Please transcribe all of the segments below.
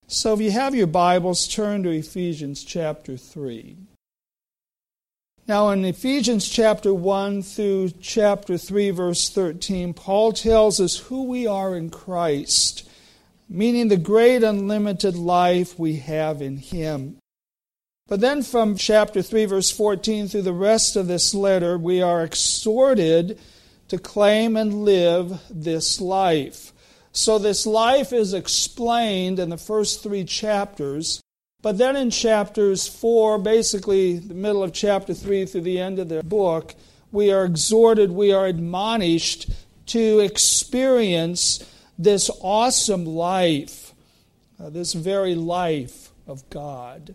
So if you have your Bibles, turn to Ephesians chapter 3. Now in Ephesians chapter 1 through chapter 3, verse 13, Paul tells us who we are in Christ, meaning the great unlimited life we have in Him. But then from chapter 3, verse 14 through the rest of this letter, we are exhorted to claim and live this life. So this life is explained in the first 3 chapters, but then in chapters 4, basically the middle of chapter 3 through the end of the book, we are exhorted, we are admonished to experience this awesome life, this very life of God.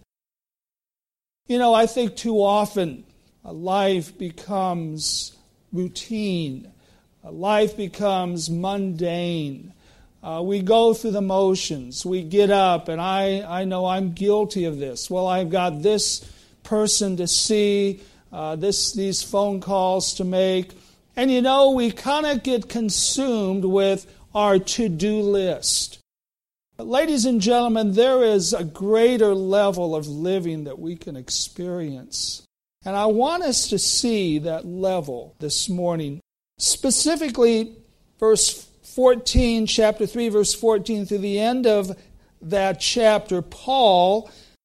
You know, I think too often life becomes routine. Life becomes mundane. We go through the motions. We get up, and I know I'm guilty of this. Well, I've got this person to see, these phone calls to make. And you know, we kind of get consumed with our to-do list. But ladies and gentlemen, there is a greater level of living that we can experience. And I want us to see that level this morning. Specifically, verse 14, chapter 3, verse 14, through the end of that chapter, Paul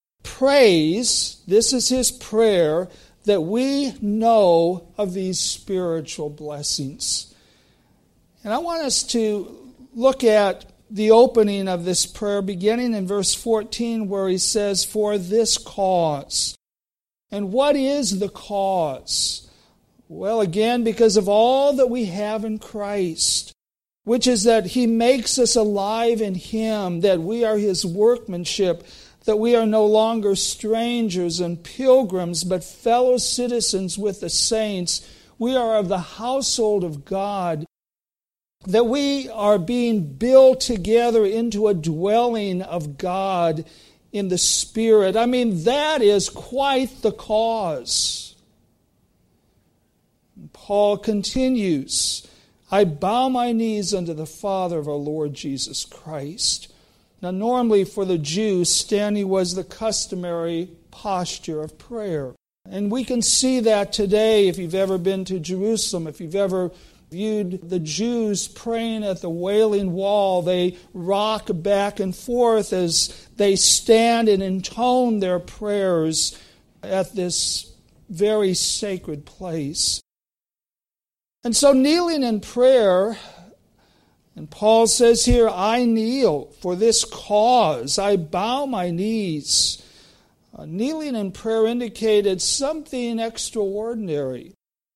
prays, this is his prayer, that we know of these spiritual blessings. And I want us to look at the opening of this prayer, beginning in verse 14, where he says, "For this cause." And what is the cause? Well, again, because of all that we have in Christ, which is that He makes us alive in Him, that we are His workmanship, that we are no longer strangers and pilgrims, but fellow citizens with the saints. We are of the household of God, that we are being built together into a dwelling of God in the Spirit. I mean, that is quite the cause. Paul continues, "I bow my knees unto the Father of our Lord Jesus Christ." Now, normally for the Jews, standing was the customary posture of prayer. And we can see that today if you've ever been to Jerusalem, if you've ever viewed the Jews praying at the Wailing Wall. They rock back and forth as they stand and intone their prayers at this very sacred place. And so kneeling in prayer, and Paul says here, "I kneel for this cause. I bow my knees." Kneeling in prayer indicated something extraordinary,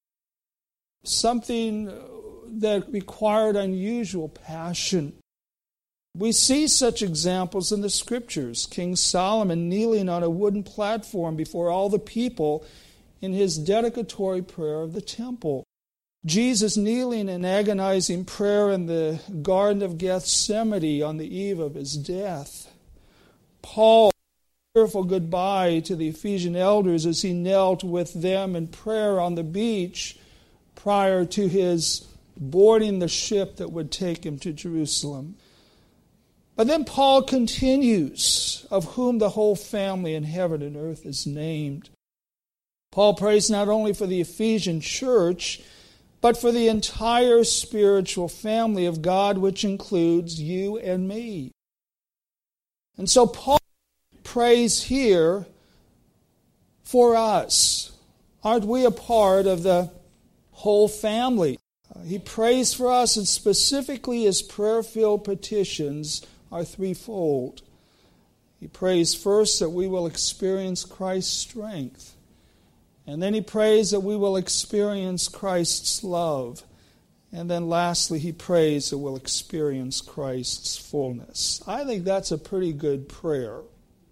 something that required unusual passion. We see such examples in the Scriptures. King Solomon kneeling on a wooden platform before all the people in his dedicatory prayer of the temple. Jesus kneeling in agonizing prayer in the Garden of Gethsemane on the eve of his death. Paul, tearful goodbye to the Ephesian elders as he knelt with them in prayer on the beach prior to his boarding the ship that would take him to Jerusalem. But then Paul continues, "of whom the whole family in heaven and earth is named." Paul prays not only for the Ephesian church, but for the entire spiritual family of God, which includes you and me. And so Paul prays here for us. Aren't we a part of the whole family? He prays for us, and specifically his prayer-filled petitions are threefold. He prays first that we will experience Christ's strength. And then he prays that we will experience Christ's love. And then lastly, he prays that we'll experience Christ's fullness. I think that's a pretty good prayer.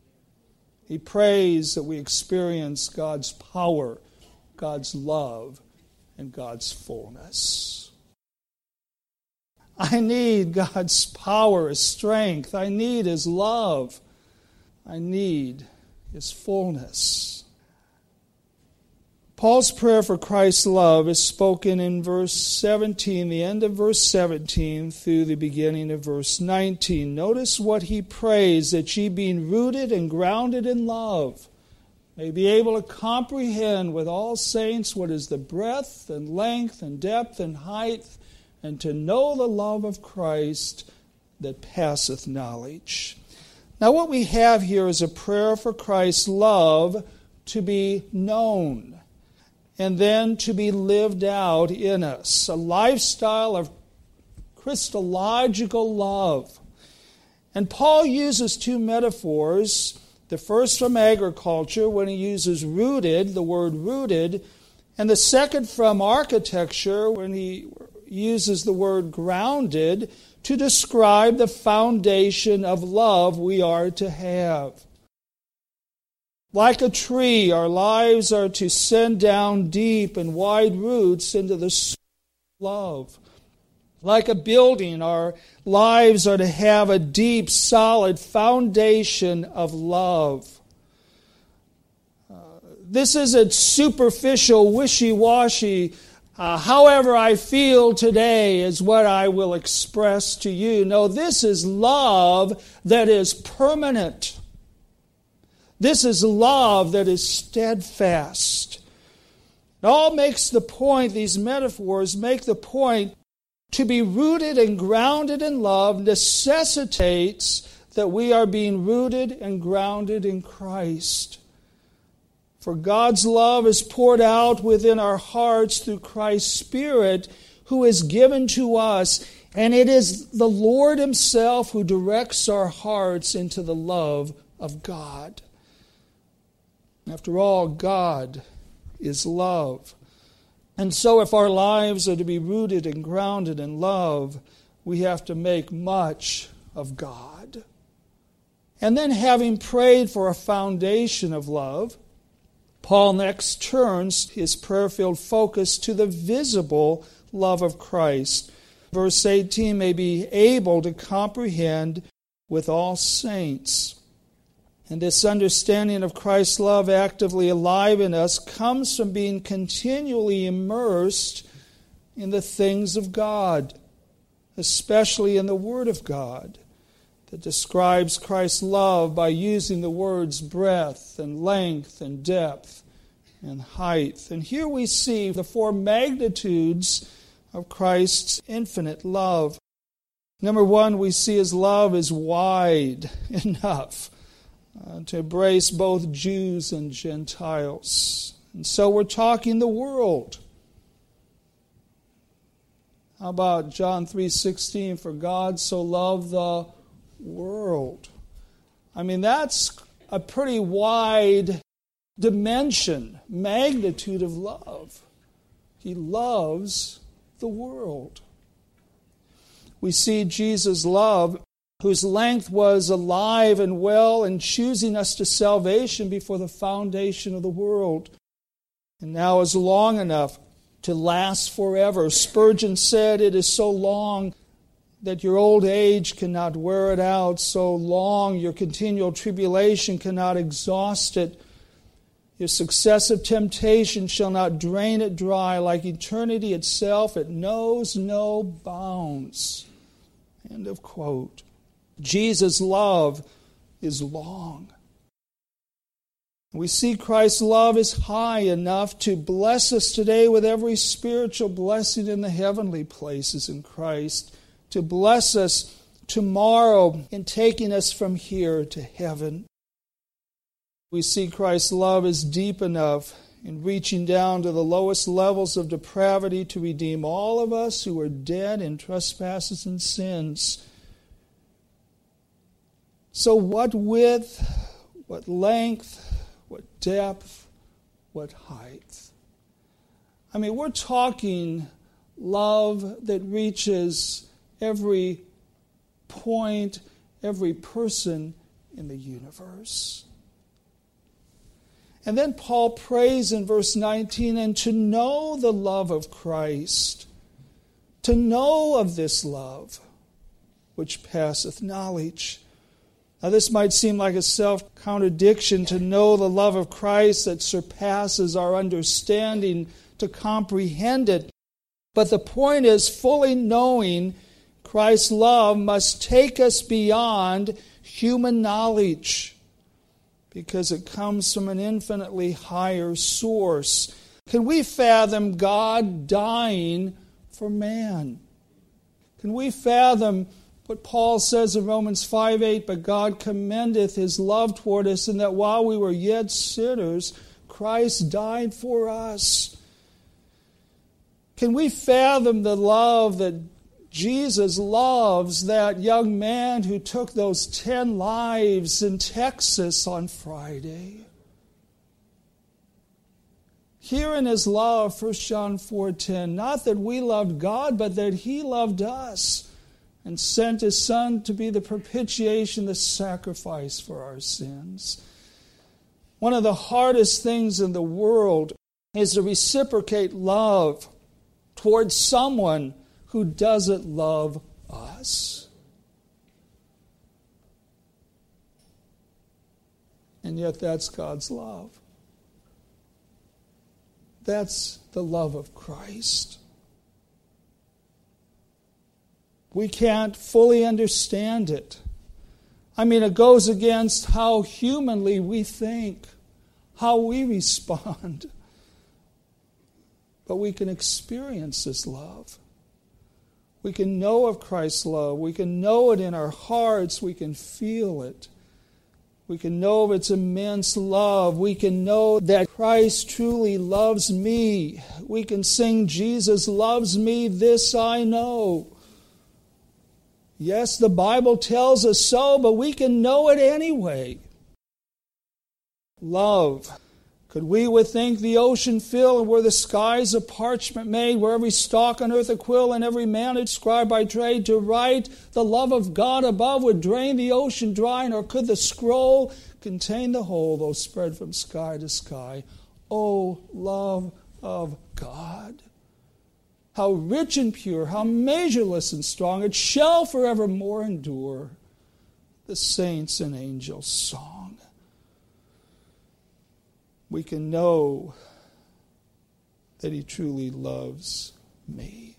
He prays that we experience God's power, God's love, and God's fullness. I need God's power, His strength. I need His love. I need His fullness. Paul's prayer for Christ's love is spoken in verse 17, the end of verse 17 through the beginning of verse 19. Notice what he prays, that ye being rooted and grounded in love may be able to comprehend with all saints what is the breadth and length and depth and height, and to know the love of Christ that passeth knowledge. Now what we have here is a prayer for Christ's love to be known and then to be lived out in us. A lifestyle of Christological love. And Paul uses two metaphors. The first from agriculture when he uses rooted, the word rooted, and the second from architecture when he uses the word grounded to describe the foundation of love we are to have. Like a tree, our lives are to send down deep and wide roots into the soil of love. Like a building, our lives are to have a deep, solid foundation of love. This isn't superficial, wishy-washy, however I feel today is what I will express to you. No, this is love that is permanent. This is love that is steadfast. It all makes the point, these metaphors make the point, to be rooted and grounded in love necessitates that we are being rooted and grounded in Christ. For God's love is poured out within our hearts through Christ's Spirit, who is given to us, and it is the Lord Himself who directs our hearts into the love of God. After all, God is love. And so if our lives are to be rooted and grounded in love, we have to make much of God. And then having prayed for a foundation of love, Paul next turns his prayer-filled focus to the visible love of Christ. Verse 18, may be able to comprehend with all saints. And this understanding of Christ's love actively alive in us comes from being continually immersed in the things of God, especially in the Word of God, that describes Christ's love by using the words breadth and length and depth and height. And here we see the four magnitudes of Christ's infinite love. Number one, we see His love is wide enough to embrace both Jews and Gentiles. And so we're talking the world. How about John 3:16, for God so loved the world. I mean, that's a pretty wide dimension, magnitude of love. He loves the world. We see Jesus' love, whose length was alive and well and choosing us to salvation before the foundation of the world, and now is long enough to last forever. Spurgeon said, it is so long that your old age cannot wear it out, so long your continual tribulation cannot exhaust it. Your successive temptation shall not drain it dry. Like eternity itself, it knows no bounds. End of quote. Jesus' love is long. We see Christ's love is high enough to bless us today with every spiritual blessing in the heavenly places in Christ, to bless us tomorrow in taking us from here to heaven. We see Christ's love is deep enough in reaching down to the lowest levels of depravity to redeem all of us who are dead in trespasses and sins. So what width, what length, what depth, what height? I mean, we're talking love that reaches every point, every person in the universe. And then Paul prays in verse 19, and to know the love of Christ, to know of this love which passeth knowledge. Now this might seem like a self-contradiction to know the love of Christ that surpasses our understanding, to comprehend it. But the point is, fully knowing Christ's love must take us beyond human knowledge, because it comes from an infinitely higher source. Can we fathom God dying for man? Can we fathom what Paul says in Romans 5:8, but God commendeth his love toward us, in that while we were yet sinners, Christ died for us? Can we fathom the love that Jesus loves that young man who took those 10 lives in Texas on Friday? Herein is love, 1 John 4:10, not that we loved God, but that he loved us and sent his Son to be the propitiation, the sacrifice for our sins. One of the hardest things in the world is to reciprocate love towards someone who doesn't love us. And yet that's God's love. That's the love of Christ. We can't fully understand it. I mean, it goes against how humanly we think, how we respond. But we can experience this love. We can know of Christ's love. We can know it in our hearts. We can feel it. We can know of its immense love. We can know that Christ truly loves me. We can sing, Jesus loves me, this I know. Yes, the Bible tells us so, but we can know it anyway. Love. Could we with think the ocean fill, and were the skies of parchment made, where every stalk on earth a quill, and every man a scribe by trade, to write the love of God above would drain the ocean dry, nor could the scroll contain the whole, though spread from sky to sky. O love of God! How rich and pure, how measureless and strong, it shall forevermore endure. The saints and angels' song. We can know that he truly loves me.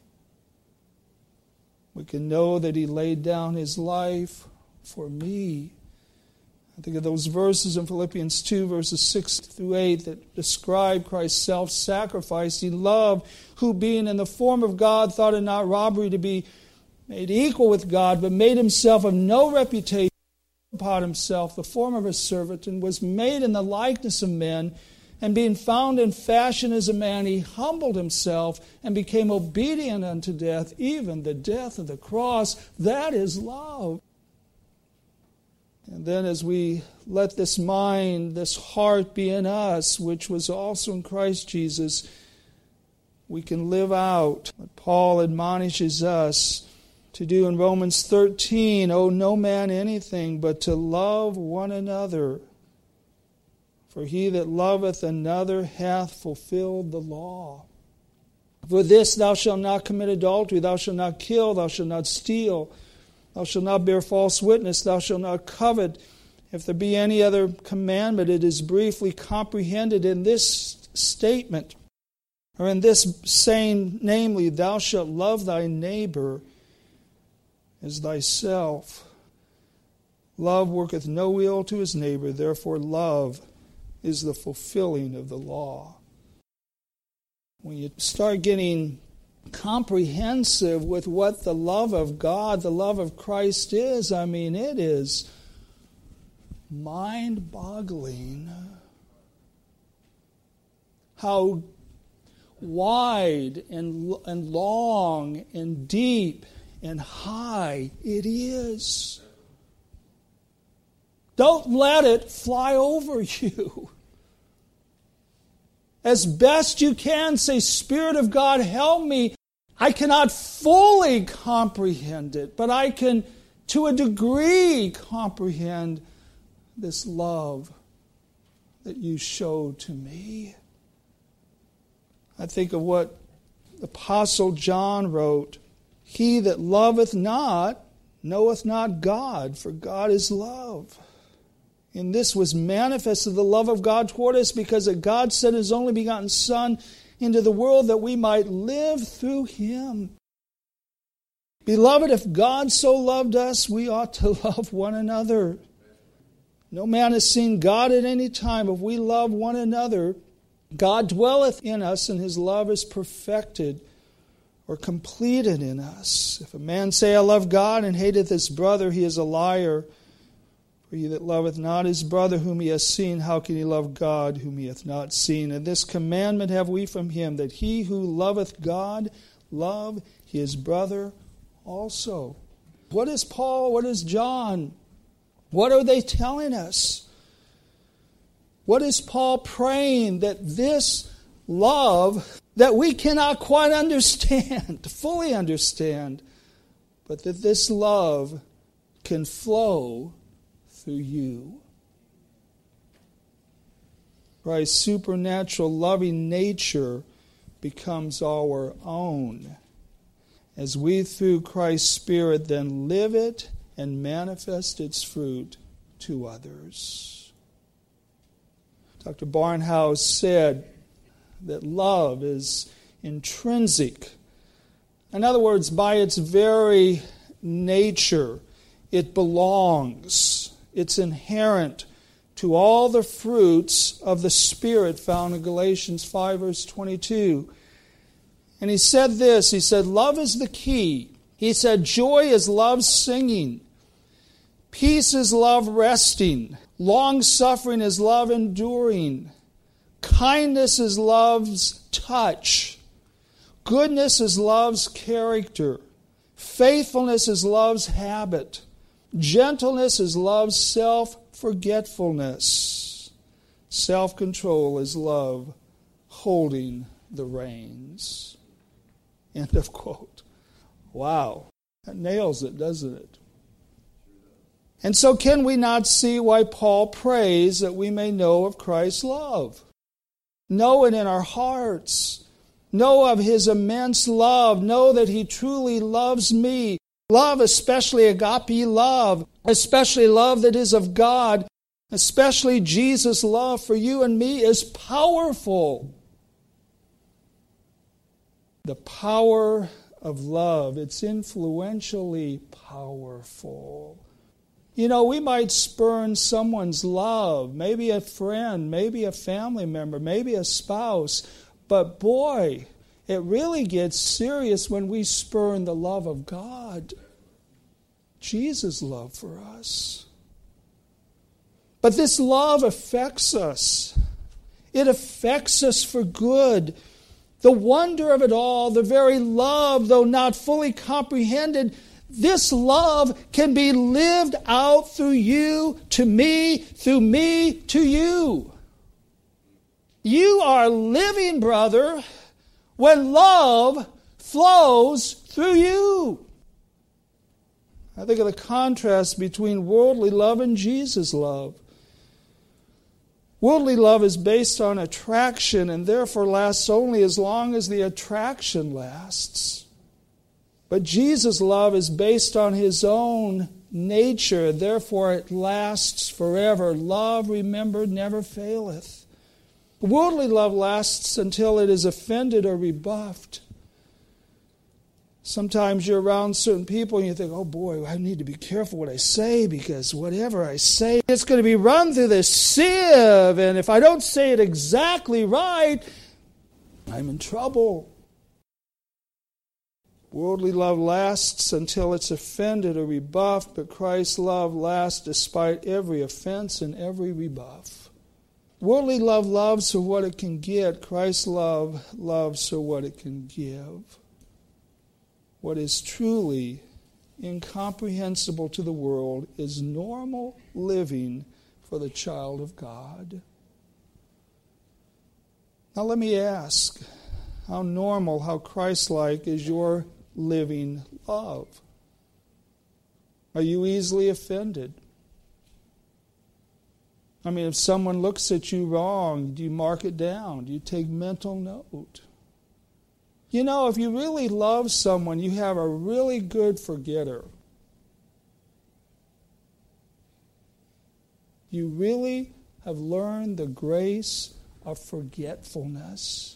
We can know that he laid down his life for me. I think of those verses in Philippians 2, verses 6 through 8, that describe Christ's self-sacrificing love, who being in the form of God thought it not robbery to be made equal with God, but made himself of no reputation, upon himself the form of a servant, and was made in the likeness of men, and being found in fashion as a man, he humbled himself and became obedient unto death, even the death of the cross. That is love. And then as we let this mind, this heart be in us, which was also in Christ Jesus, we can live out what Paul admonishes us to do in Romans 13, owe no man anything but to love one another. For he that loveth another hath fulfilled the law. For this, thou shalt not commit adultery, thou shalt not kill, thou shalt not steal, thou shalt not bear false witness, thou shalt not covet. If there be any other commandment, it is briefly comprehended in this statement, or in this saying, namely, thou shalt love thy neighbor as thyself. Love worketh no ill to his neighbor, therefore love is the fulfilling of the law. When you start getting comprehensive with what the love of God, the love of Christ is, I mean, it is mind-boggling how wide and long and deep and high it is. Don't let it fly over you. As best you can, say, Spirit of God, help me. I cannot fully comprehend it, but I can, to a degree, comprehend this love that you showed to me. I think of what the Apostle John wrote. He that loveth not knoweth not God, for God is love. And this was manifested, the love of God toward us, because that God sent His only begotten Son into the world that we might live through Him. Beloved, if God so loved us, we ought to love one another. No man has seen God at any time. If we love one another, God dwelleth in us, and His love is perfected or completed in us. If a man say, I love God, and hateth his brother, he is a liar. For he that loveth not his brother whom he hath seen, how can he love God whom he hath not seen? And this commandment have we from Him, that he who loveth God love his brother also. What is Paul? What is John? What are they telling us? What is Paul praying? That this love that we cannot quite understand, fully understand, but that this love can flow through you. Christ's supernatural loving nature becomes our own, as we through Christ's Spirit then live it and manifest its fruit to others. Dr. Barnhouse said that love is intrinsic. In other words, by its very nature, it belongs. It's inherent to all the fruits of the Spirit found in Galatians 5, verse 22. And he said this, he said, love is the key. He said, joy is love singing. Peace is love resting. Long-suffering is love enduring. Kindness is love's touch. Goodness is love's character. Faithfulness is love's habit. Gentleness is love's self-forgetfulness. Self-control is love holding the reins. End of quote. Wow. That nails it, doesn't it? And so can we not see why Paul prays that we may know of Christ's love? Know it in our hearts. Know of His immense love. Know that He truly loves me. Love, especially agape love, especially love that is of God, especially Jesus' love for you and me, is powerful. The power of love, it's influentially powerful. You know, we might spurn someone's love, maybe a friend, maybe a family member, maybe a spouse, but boy, it really gets serious when we spurn the love of God, Jesus' love for us. But this love affects us. It affects us for good. The wonder of it all, the very love, though not fully comprehended, this love can be lived out through you to me, through me to you. You are living, brother, when love flows through you. I think of the contrast between worldly love and Jesus' love. Worldly love is based on attraction and therefore lasts only as long as the attraction lasts. But Jesus' love is based on His own nature, therefore it lasts forever. Love, remember, never faileth. Worldly love lasts until it is offended or rebuffed. Sometimes you're around certain people and you think, oh boy, I need to be careful what I say, because whatever I say, it's going to be run through this sieve, and if I don't say it exactly right, I'm in trouble. Worldly love lasts until it's offended or rebuffed, but Christ's love lasts despite every offense and every rebuff. Worldly love loves for what it can get. Christ's love loves for what it can give. What is truly incomprehensible to the world is normal living for the child of God. Now let me ask, how normal, how Christ-like is your living love? Are you easily offended? I mean, if someone looks at you wrong, do you mark it down? Do you take mental note? You know, if you really love someone, you have a really good forgetter. you really have learned the grace of forgetfulness.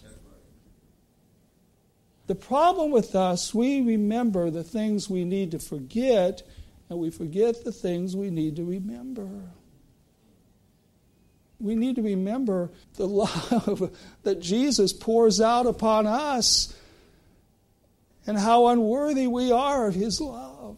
The problem with us, we remember the things we need to forget, and we forget the things we need to remember. We need to remember the love that Jesus pours out upon us and how unworthy we are of His love.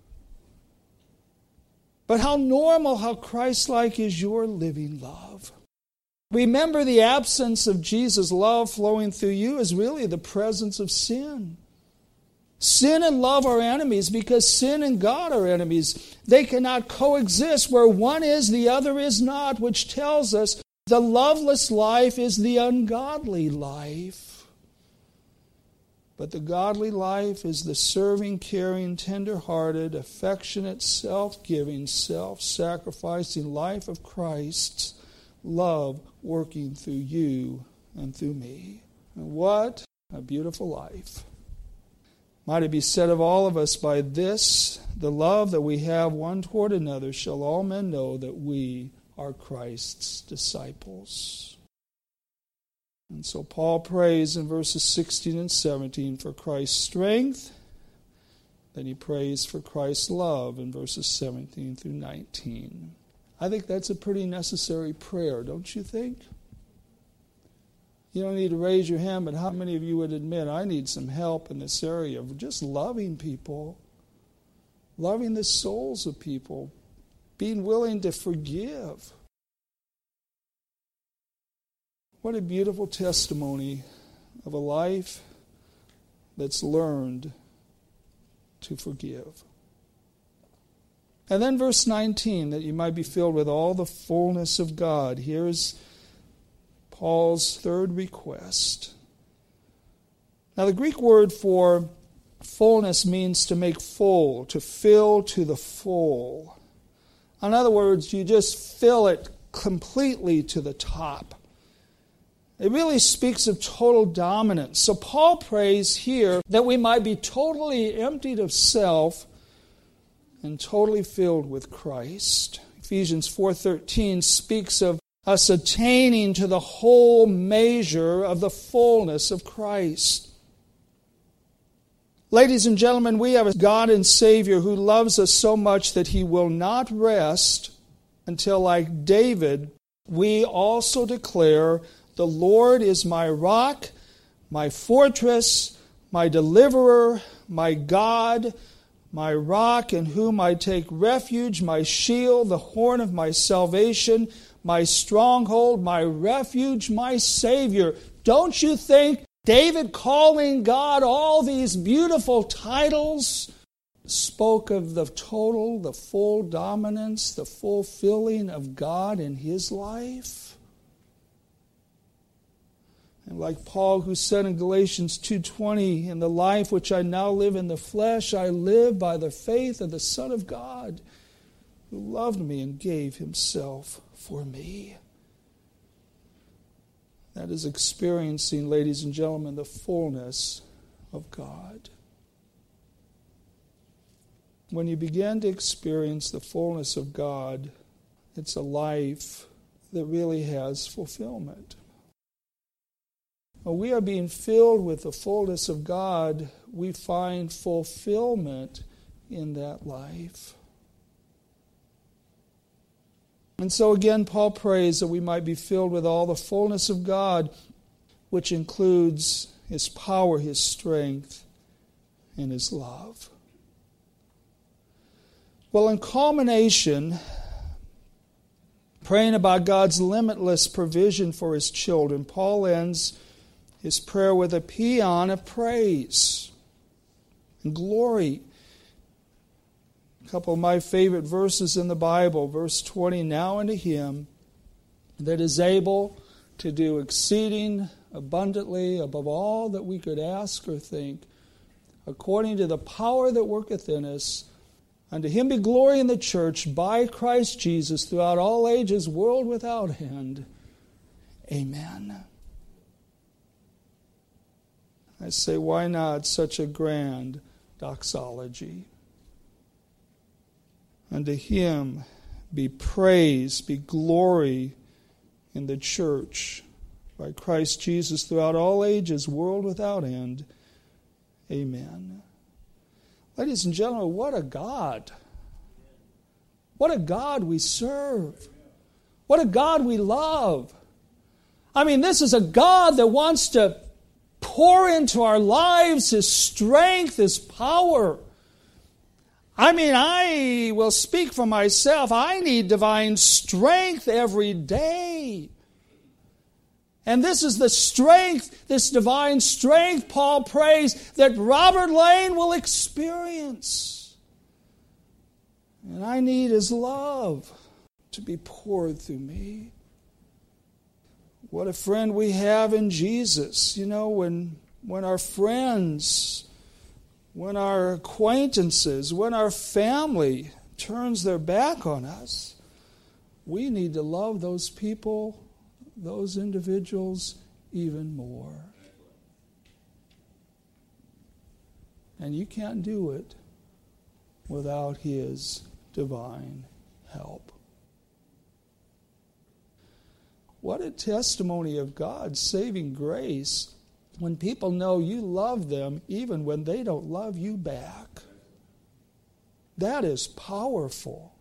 But how normal, how Christ-like is your living love. Remember, the absence of Jesus' love flowing through you is really the presence of sin. Sin and love are enemies because sin and God are enemies. They cannot coexist. Where one is, the other is not, which tells us the loveless life is the ungodly life. But the godly life is the serving, caring, tender-hearted, affectionate, self-giving, self-sacrificing life of Christ's love working through you and through me. And what a beautiful life. Might it be said of all of us, by this, the love that we have one toward another, shall all men know that we are Christ's disciples. And so Paul prays in verses 16 and 17 for Christ's strength. Then he prays for Christ's love in verses 17 through 19. I think that's a pretty necessary prayer, don't you think? You don't need to raise your hand, but how many of you would admit, I need some help in this area of just loving people, loving the souls of people, being willing to forgive? What a beautiful testimony of a life that's learned to forgive. And then verse 19, that you might be filled with all the fullness of God. Here's Paul's third request. Now, the Greek word for fullness means to make full, to fill to the full. In other words, you just fill it completely to the top. It really speaks of total dominance. So Paul prays here that we might be totally emptied of self and totally filled with Christ. Ephesians 4:13 speaks of us attaining to the whole measure of the fullness of Christ. Ladies and gentlemen, we have a God and Savior who loves us so much that He will not rest until, like David, we also declare, "The Lord is my rock, my fortress, my deliverer, my God, my rock in whom I take refuge, my shield, the horn of my salvation, my stronghold, my refuge, my Savior." Don't you think David calling God all these beautiful titles spoke of the total, the full dominance, the fulfilling of God in his life? And like Paul, who said in Galatians 2:20, "In the life which I now live in the flesh, I live by the faith of the Son of God, who loved me and gave Himself for me." That is experiencing, ladies and gentlemen, the fullness of God. When you begin to experience the fullness of God, it's a life that really has fulfillment. When we are being filled with the fullness of God, we find fulfillment in that life. And so again, Paul prays that we might be filled with all the fullness of God, which includes His power, His strength, and His love. Well, in culmination, praying about God's limitless provision for His children, Paul ends his prayer with a paean of praise and glory. A couple of my favorite verses in the Bible, verse 20, "Now unto Him that is able to do exceeding abundantly above all that we could ask or think, according to the power that worketh in us, unto Him be glory in the church by Christ Jesus throughout all ages, world without end. Amen." I say, why not such a grand doxology? Unto Him be praise, be glory in the church by Christ Jesus throughout all ages, world without end. Amen. Ladies and gentlemen, what a God. What a God we serve. What a God we love. I mean, this is a God that wants to pour into our lives His strength, His power. I mean, I will speak for myself. I need divine strength every day. And this is the strength, this divine strength, Paul prays, that Robert Lane will experience. And I need His love to be poured through me. What a friend we have in Jesus. You know, when our friends, when our acquaintances, when our family turns their back on us, we need to love those people, those individuals, even more. And you can't do it without His divine help. What a testimony of God's saving grace when people know you love them even when they don't love you back. That is powerful.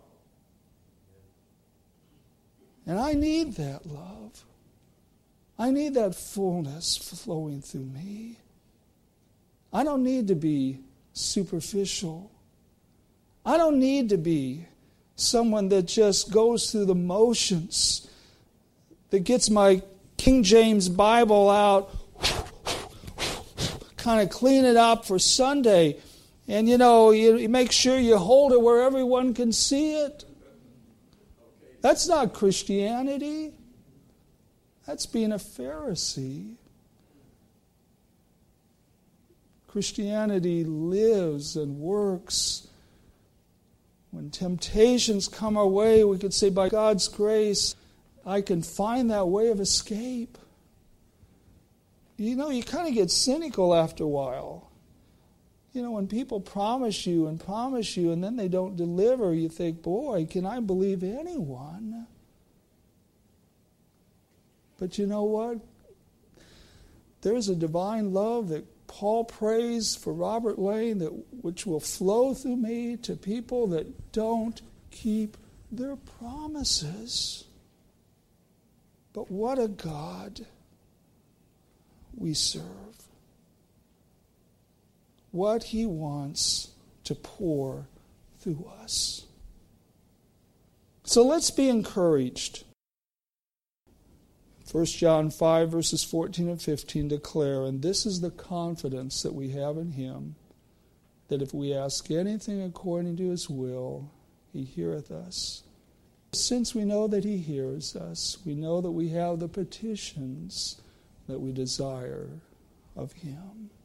And I need that love. I need that fullness flowing through me. I don't need to be superficial. I don't need to be someone that just goes through the motions, that gets my King James Bible out, kind of clean it up for Sunday, and you make sure you hold it where everyone can see it. That's not Christianity. That's being a Pharisee. Christianity lives and works. When temptations come our way, we could say, by God's grace, I can find that way of escape. You kind of get cynical after a while. When people promise you, and then they don't deliver, you think, boy, can I believe anyone? But you know what? There's a divine love that Paul prays for Robert Lane, which will flow through me to people that don't keep their promises. But what a God we serve. What He wants to pour through us. So let's be encouraged. 1 John 5 verses 14 and 15 declare, and this is the confidence that we have in Him, that if we ask anything according to His will, He heareth us. Since we know that He hears us, we know that we have the petitions that we desire of Him.